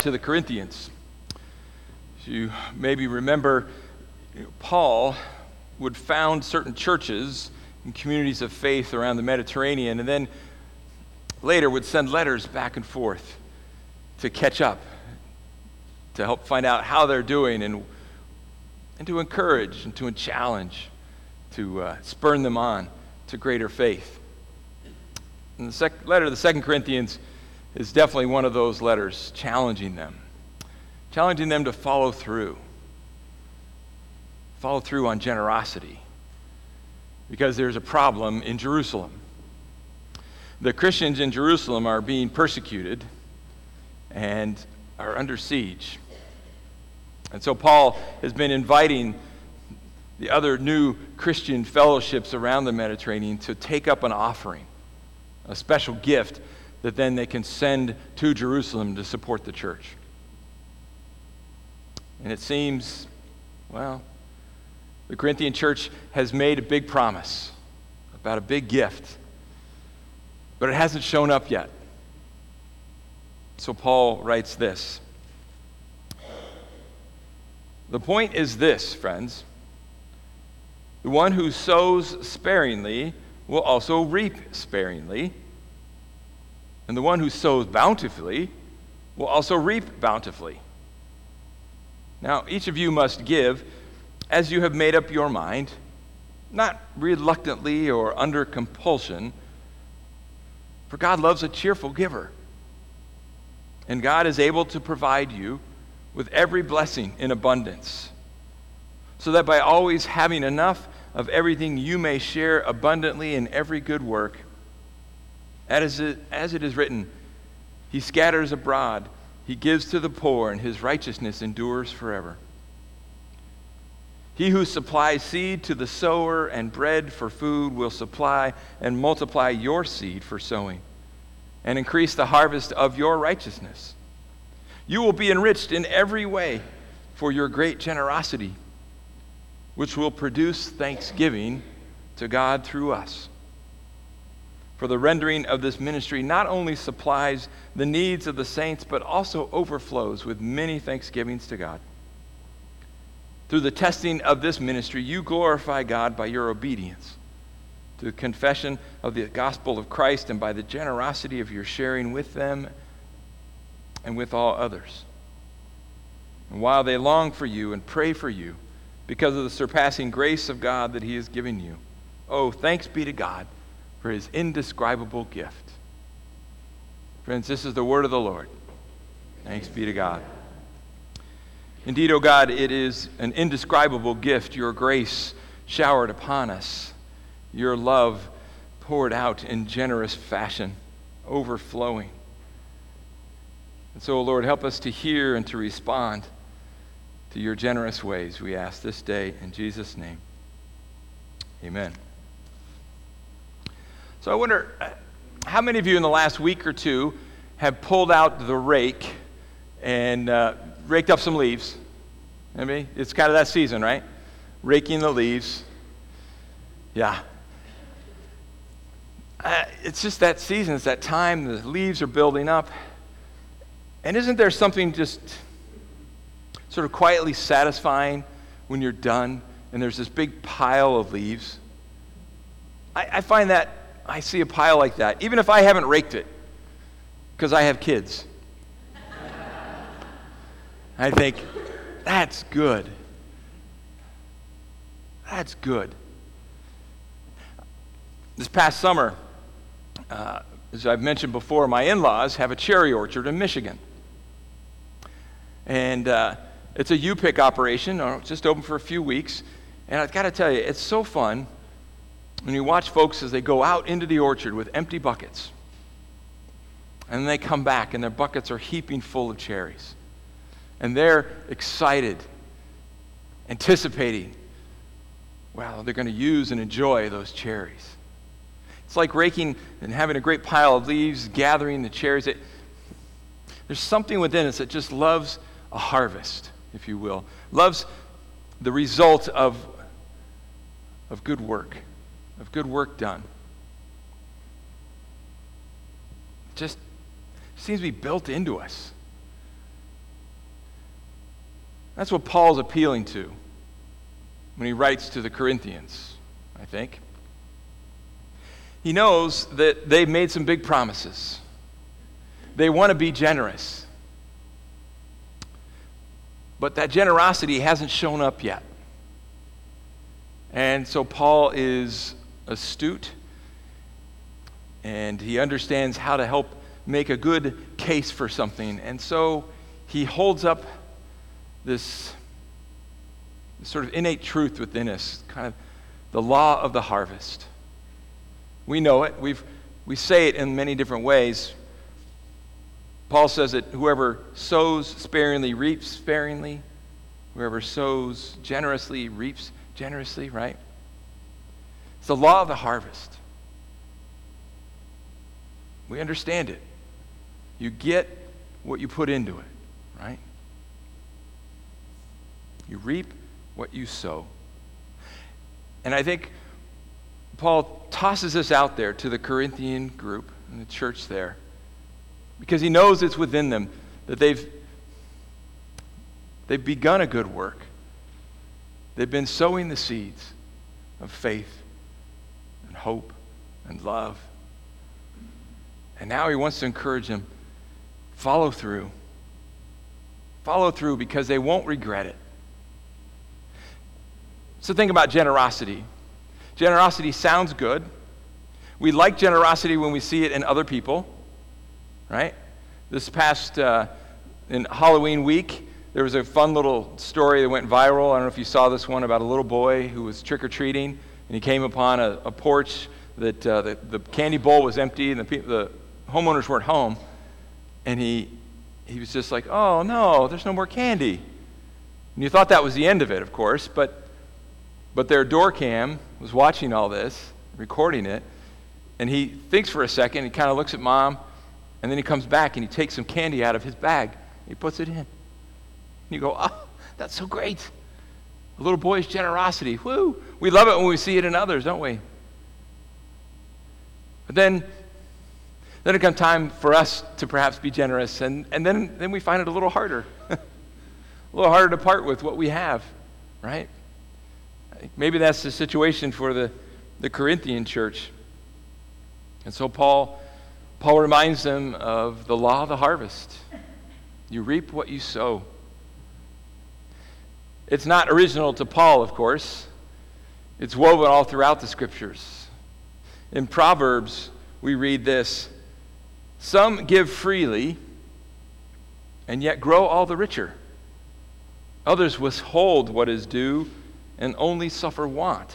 to the Corinthians. As you maybe remember, Paul would found certain churches and communities of faith around the Mediterranean, and then later would send letters back and forth to catch up, to help find out how they're doing, and to encourage and to challenge, to spur them on to greater faith. And the letter to the 2 Corinthians is definitely one of those letters, challenging them to follow through on generosity, because there's a problem in Jerusalem. The Christians in Jerusalem are being persecuted and are under siege. And so Paul has been inviting the other new Christian fellowships around the Mediterranean to take up an offering, a special gift that then they can send to Jerusalem to support the church. And it seems, well, the Corinthian church has made a big promise about a big gift, but it hasn't shown up yet. So Paul writes this. The point is this, friends. The one who sows sparingly will also reap sparingly, and the one who sows bountifully will also reap bountifully. Now, each of you must give as you have made up your mind, not reluctantly or under compulsion, for God loves a cheerful giver. And God is able to provide you with every blessing in abundance, so that by always having enough of everything you may share abundantly in every good work. As it is written, He scatters abroad, He gives to the poor, and His righteousness endures forever. He who supplies seed to the sower and bread for food will supply and multiply your seed for sowing, and increase the harvest of your righteousness. You will be enriched in every way for your great generosity, which will produce thanksgiving to God through us. For the rendering of this ministry not only supplies the needs of the saints, but also overflows with many thanksgivings to God. Through the testing of this ministry, you glorify God by your obedience to the confession of the gospel of Christ, and by the generosity of your sharing with them and with all others. And while they long for you and pray for you because of the surpassing grace of God that He has given you, oh, thanks be to God for His indescribable gift. Friends, this is the word of the Lord. Thanks be to God. Indeed, O God, it is an indescribable gift, your grace showered upon us, your love poured out in generous fashion, overflowing. And so, Lord, help us to hear and to respond to your generous ways, we ask this day in Jesus' name. Amen. So I wonder, how many of you in the last week or two have pulled out the rake and raked up some leaves? I mean, it's kind of that season, right? Raking the leaves. Yeah. It's just that season. It's that time. The leaves are building up. And isn't there something just sort of quietly satisfying when you're done and there's this big pile of leaves? I find that I see a pile like that, even if I haven't raked it, because I have kids. I think, that's good. That's good. This past summer, as I've mentioned before, my in-laws have a cherry orchard in Michigan. And it's a U-pick operation, it's just open for a few weeks. And I've got to tell you, it's so fun when you watch folks as they go out into the orchard with empty buckets. And then they come back and their buckets are heaping full of cherries. And they're excited, anticipating, well, they're going to use and enjoy those cherries. It's like raking and having a great pile of leaves, gathering the cherries. There's something within us that just loves a harvest, if you will. Loves the result of good work done. It just seems to be built into us. That's what Paul's appealing to when he writes to the Corinthians, I think. He knows that they've made some big promises. They want to be generous. But that generosity hasn't shown up yet. And so Paul is astute, and he understands how to help make a good case for something. And so he holds up this sort of innate truth within us, kind of the law of the harvest. We know it. We say it in many different ways. Paul says that whoever sows sparingly reaps sparingly. Whoever sows generously reaps generously, right? It's the law of the harvest. We understand it. You get what you put into it, right? You reap what you sow. And I think Paul tosses this out there to the Corinthian group and the church there because he knows it's within them that they've begun a good work. They've been sowing the seeds of faith and hope and love. And now he wants to encourage them, follow through. Follow through because they won't regret it. So think about generosity. Generosity sounds good. We like generosity when we see it in other people, right? This past, in Halloween week, there was a fun little story that went viral. I don't know if you saw this one about a little boy who was trick-or-treating, and he came upon a porch that the candy bowl was empty and the homeowners weren't home, and he was just like, oh no, there's no more candy. And you thought that was the end of it, of course, but their door cam was watching all this, recording it, and he thinks for a second, he kind of looks at mom, and then he comes back and he takes some candy out of his bag, and he puts it in. And you go, oh, that's so great. A little boy's generosity, woo! We love it when we see it in others, don't we? But then it comes time for us to perhaps be generous, and then we find it a little harder. A little harder to part with what we have, right? Maybe that's the situation for the Corinthian church. And so Paul reminds them of the law of the harvest. You reap what you sow. It's not original to Paul, of course. It's woven all throughout the Scriptures. In Proverbs, we read this: some give freely and yet grow all the richer. Others withhold what is due and only suffer want.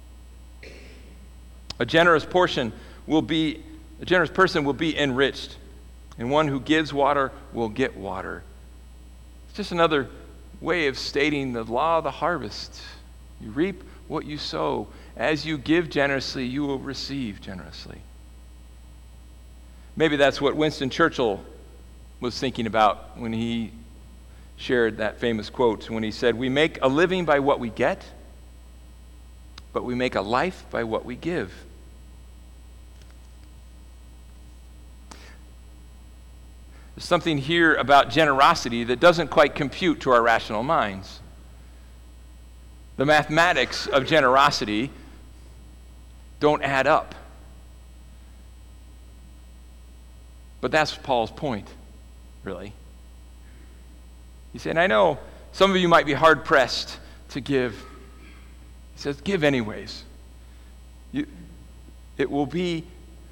A generous person will be enriched, and one who gives water will get water. It's just another way of stating the law of the harvest. You reap what you sow. As you give generously, you will receive generously. Maybe that's what Winston Churchill was thinking about when he shared that famous quote, when he said, "We make a living by what we get, but we make a life by what we give." There's something here about generosity that doesn't quite compute to our rational minds. The mathematics of generosity don't add up. But that's Paul's point, really. He said, I know some of you might be hard-pressed to give. He says, give anyways. It will be,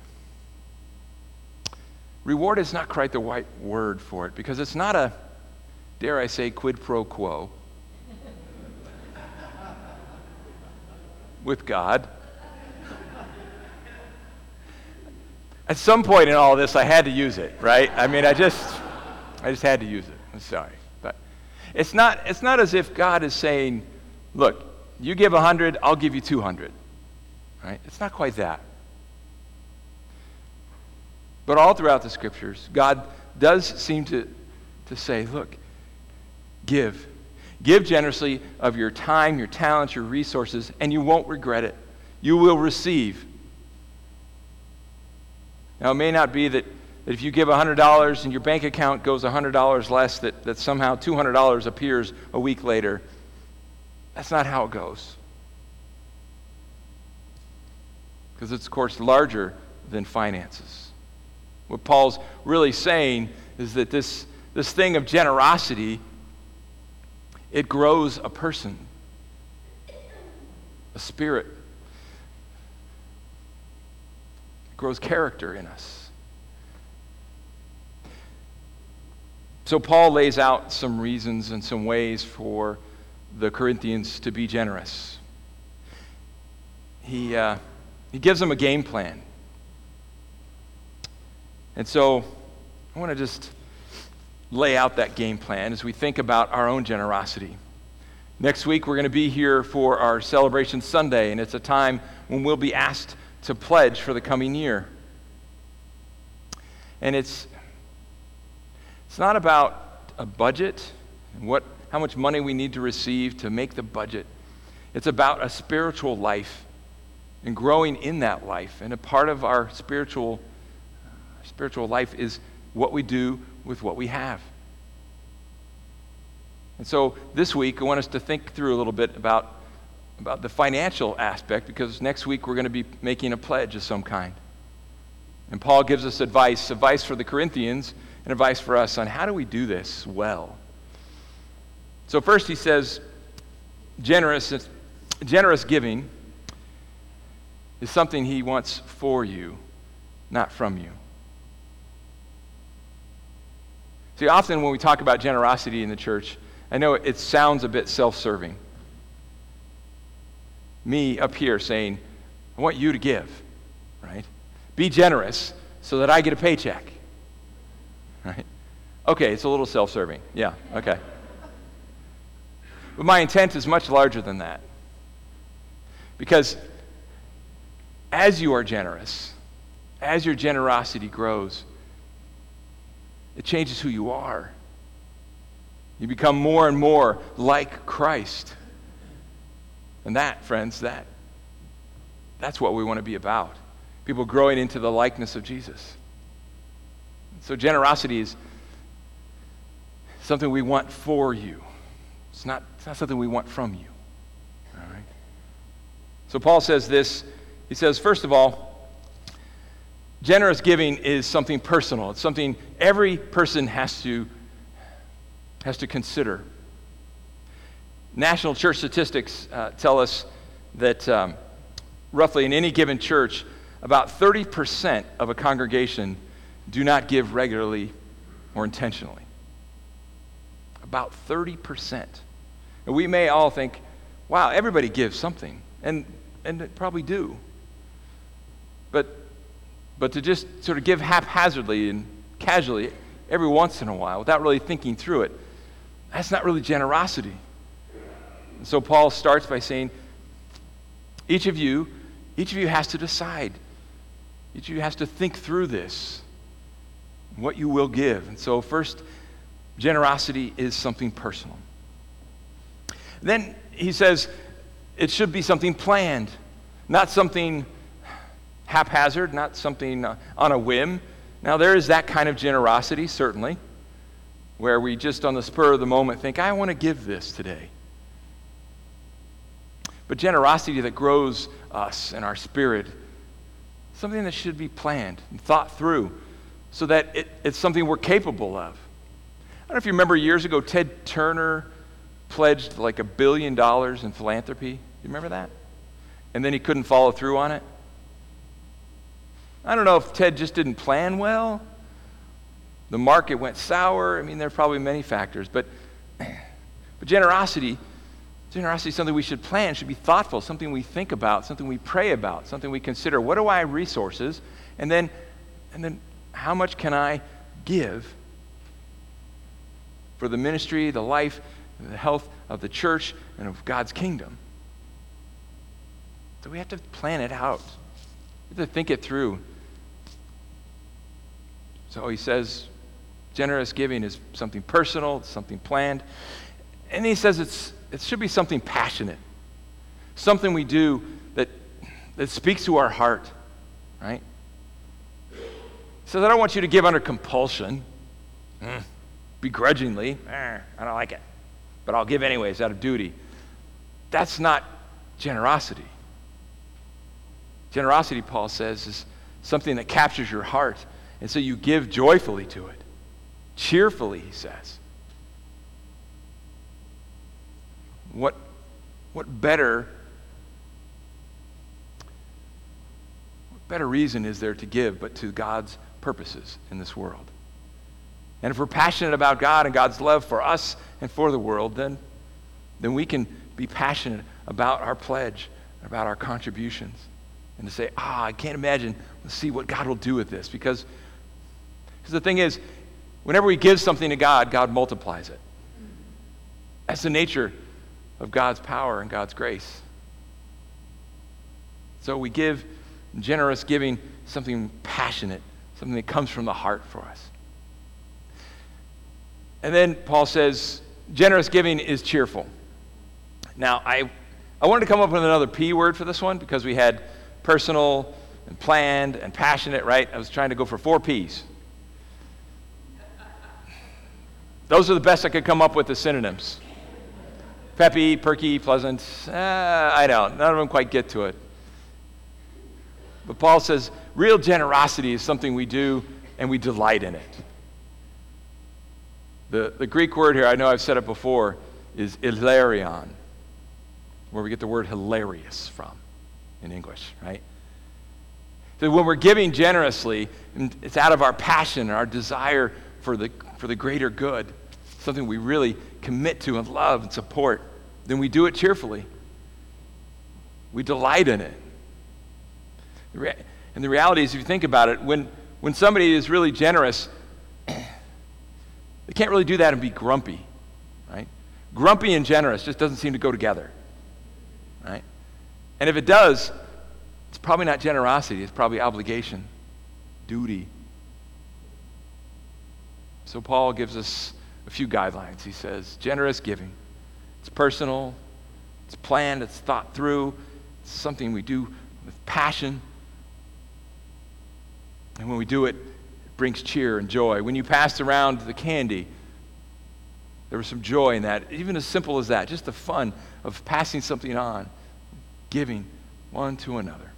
reward is not quite the right word for it, because it's not a, dare I say, quid pro quo with God. At some point in all this, I had to use it, right? I mean, I just had to use it. I'm sorry. But it's not as if God is saying, look, you give 100, I'll give you 200. Right? It's not quite that. But all throughout the Scriptures, God does seem to say, look, give. Give generously of your time, your talents, your resources, and you won't regret it. You will receive. Now, it may not be that that if you give $100 and your bank account goes $100 less, that somehow $200 appears a week later. That's not how it goes. Because it's, of course, larger than finances. What Paul's really saying is that this thing of generosity, it grows a person, a spirit. It grows character in us. So Paul lays out some reasons and some ways for the Corinthians to be generous. He gives them a game plan. And so I want to just lay out that game plan as we think about our own generosity. Next week, we're going to be here for our Celebration Sunday, and it's a time when we'll be asked to pledge for the coming year. And it's not about a budget and how much money we need to receive to make the budget. It's about a spiritual life and growing in that life. And a part of our spiritual life is what we do with what we have. And so this week, I want us to think through a little bit about the financial aspect, because next week we're going to be making a pledge of some kind. And Paul gives us advice for the Corinthians and advice for us on how do we do this well. So first he says, generous giving is something he wants for you, not from you. See, often when we talk about generosity in the church, I know it sounds a bit self-serving. Me up here saying, I want you to give, right? Be generous so that I get a paycheck, right? Okay, it's a little self-serving. Yeah, okay. But my intent is much larger than that. Because as you are generous, as your generosity grows, it changes who you are. You become more and more like Christ. And that, friends, that's what we want to be about. People growing into the likeness of Jesus. So generosity is something we want for you. It's not something we want from you. All right? So Paul says this. He says, first of all, generous giving is something personal. It's something every person has to consider. National church statistics tell us that roughly in any given church, about 30% of a congregation do not give regularly or intentionally. About 30%. And we may all think, wow, everybody gives something. And they probably do. But to just sort of give haphazardly and casually every once in a while without really thinking through it, that's not really generosity. And so Paul starts by saying, each of you has to decide. Each of you has to think through this, what you will give. And so first, generosity is something personal. Then he says it should be something planned, not something haphazard, not something on a whim. Now, there is that kind of generosity, certainly, where we just on the spur of the moment think, I want to give this today. But generosity that grows us and our spirit, something that should be planned and thought through so that it's something we're capable of. I don't know if you remember years ago, Ted Turner pledged like $1 billion in philanthropy. You remember that? And then he couldn't follow through on it. I don't know if Ted just didn't plan well. The market went sour. I mean, there are probably many factors. But generosity is something we should plan, should be thoughtful, something we think about, something we pray about, something we consider. What are my resources? And then how much can I give for the ministry, the life, the health of the church and of God's kingdom? So we have to plan it out. We have to think it through. So he says generous giving is something personal, it's something planned. And he says it should be something passionate, something we do that speaks to our heart, right? He says, I don't want you to give under compulsion, begrudgingly. I don't like it, but I'll give anyways out of duty. That's not generosity. Generosity, Paul says, is something that captures your heart, and so you give joyfully to it. Cheerfully, he says. What better reason is there to give but to God's purposes in this world? And if we're passionate about God and God's love for us and for the world, then we can be passionate about our pledge, about our contributions, and to say, I can't imagine, let's see what God will do with this. Because the thing is, whenever we give something to God, God multiplies it. That's the nature of God's power and God's grace. So we give generous giving, something passionate, something that comes from the heart for us. And then Paul says, generous giving is cheerful. Now, I wanted to come up with another P word for this one because we had personal and planned and passionate, right? I was trying to go for 4 Ps. Those are the best I could come up with as synonyms. Peppy, perky, pleasant. I don't. None of them quite get to it. But Paul says real generosity is something we do and we delight in it. The Greek word here, I know I've said it before, is hilarion, where we get the word hilarious from in English, right? So when we're giving generously, and it's out of our passion and our desire for the greater good, something we really commit to and love and support, then we do it cheerfully. We delight in it. And the reality is, if you think about it, when somebody is really generous, they can't really do that and be grumpy, right? Grumpy and generous just doesn't seem to go together, right? And if it does, it's probably not generosity. It's probably obligation, duty. So Paul gives us a few guidelines. He says, generous giving. It's personal, it's planned, it's thought through, it's something we do with passion. And when we do it, it brings cheer and joy. When you passed around the candy, there was some joy in that. Even as simple as that, just the fun of passing something on, giving one to another.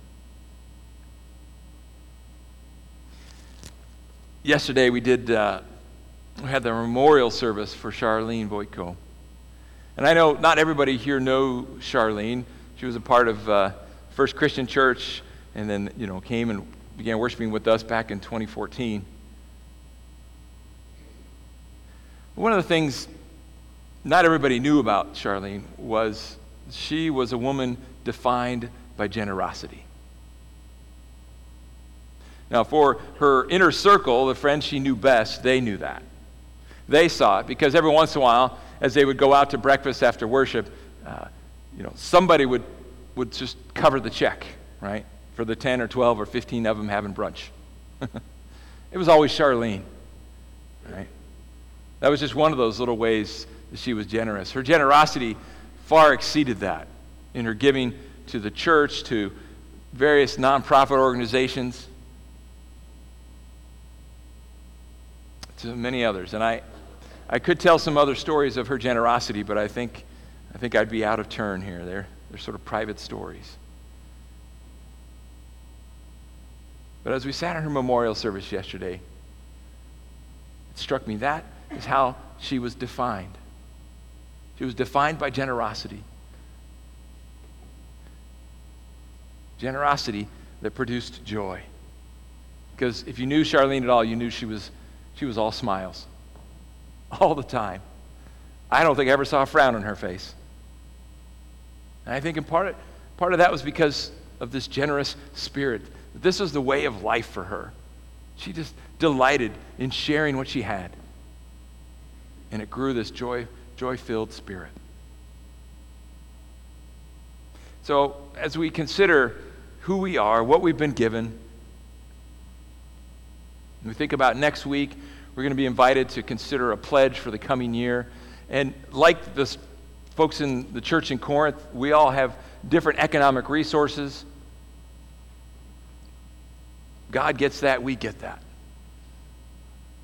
Yesterday we had the memorial service for Charlene Voitko. And I know not everybody here know Charlene. She was a part of First Christian Church and then, came and began worshiping with us back in 2014. One of the things not everybody knew about Charlene was she was a woman defined by generosity. Now, for her inner circle, the friends she knew best, they knew that. They saw it because every once in a while, as they would go out to breakfast after worship, somebody would just cover the check, right, for the 10 or 12 or 15 of them having brunch. It was always Charlene, right? That was just one of those little ways that she was generous. Her generosity far exceeded that in her giving to the church, to various nonprofit organizations, to many others. And I could tell some other stories of her generosity, but I think I'd be out of turn here. They're sort of private stories. But as we sat in her memorial service yesterday, it struck me that is how she was defined. She was defined by generosity. Generosity that produced joy. Because if you knew Charlene at all, you knew she was all smiles. All the time. I don't think I ever saw a frown on her face. And I think in part of that was because of this generous spirit. This was the way of life for her. She just delighted in sharing what she had. And it grew this joy-filled spirit. So as we consider who we are, what we've been given, and we think about next week, we're going to be invited to consider a pledge for the coming year. And like the folks in the church in Corinth, we all have different economic resources. God gets that, we get that.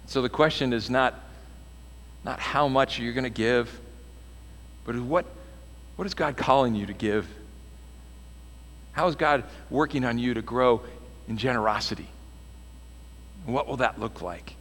So the question is not how much you're going to give, but what is God calling you to give? How is God working on you to grow in generosity? And what will that look like?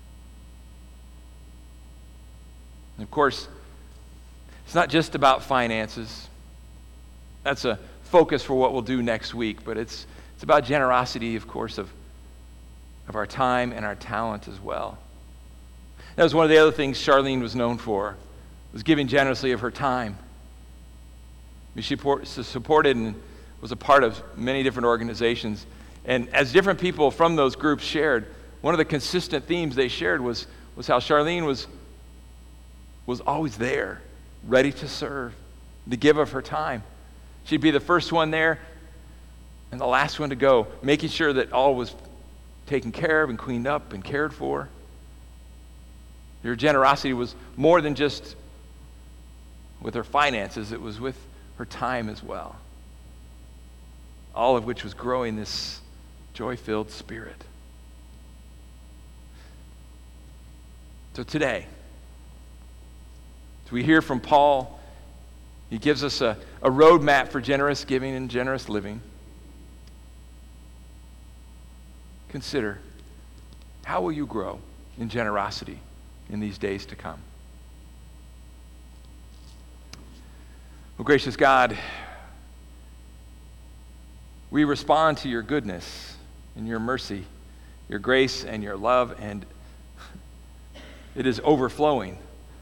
And of course, it's not just about finances. That's a focus for what we'll do next week, but it's about generosity, of course, of our time and our talent as well. That was one of the other things Charlene was known for, was giving generously of her time. She supported and was a part of many different organizations. And as different people from those groups shared, one of the consistent themes they shared was how Charlene was always there, ready to serve, to give of her time. She'd be the first one there and the last one to go, making sure that all was taken care of and cleaned up and cared for. Her generosity was more than just with her finances, it was with her time as well. All of which was growing this joy-filled spirit. So today, as we hear from Paul, he gives us a roadmap for generous giving and generous living. Consider, how will you grow in generosity in these days to come? Well, gracious God, we respond to your goodness and your mercy, your grace and your love, and it is overflowing.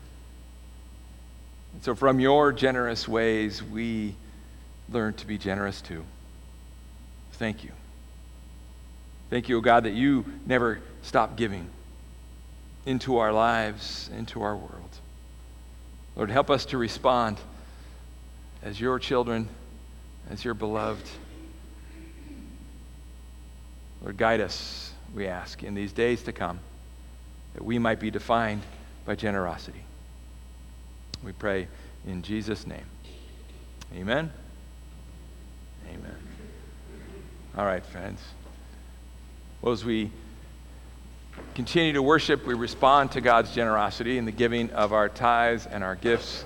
And so from your generous ways, we learn to be generous too. Thank you. Thank you, O God, that you never stop giving into our lives, into our world. Lord, help us to respond as your children, as your beloved. Lord, guide us, we ask, in these days to come, that we might be defined by generosity. We pray in Jesus' name. Amen. Amen. All right, friends. Well, as we continue to worship, we respond to God's generosity in the giving of our tithes and our gifts.